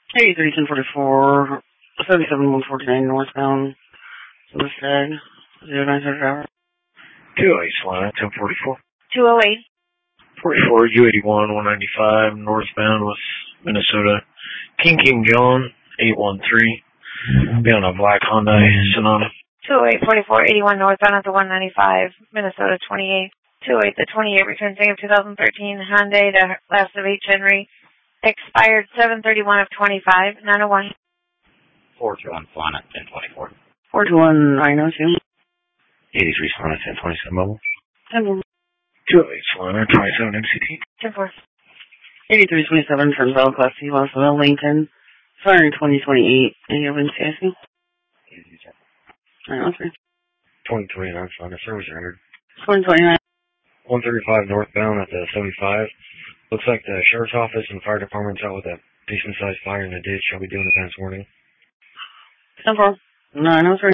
83, 1044, 77, 149 northbound. Listed 09 208 Solana, 1044. 208. 44, U81, 195, northbound with Minnesota. King John, 813. Be on a black Hyundai Sonata. 208, 44, 81 northbound at the 195, Minnesota 28. 208, the 28 return thing of 2013 Hyundai, the last of H. Henry. Expired 7/31 of 25, 901. 421 Solana, 1024. 421 902. 83 Solana, 1027 mobile. 10 208 Solana, 27 MCT. 10-4. 8327 from Bell Class C, Louisville, Lincoln. Firing 2028. Any of CIC? 903. 2029 Solana, service rendered. 2029. 135 northbound at the 75. Looks like the sheriff's office and fire department's out with a decent-sized fire in the ditch. I'll be doing it next morning. 10-4. 903.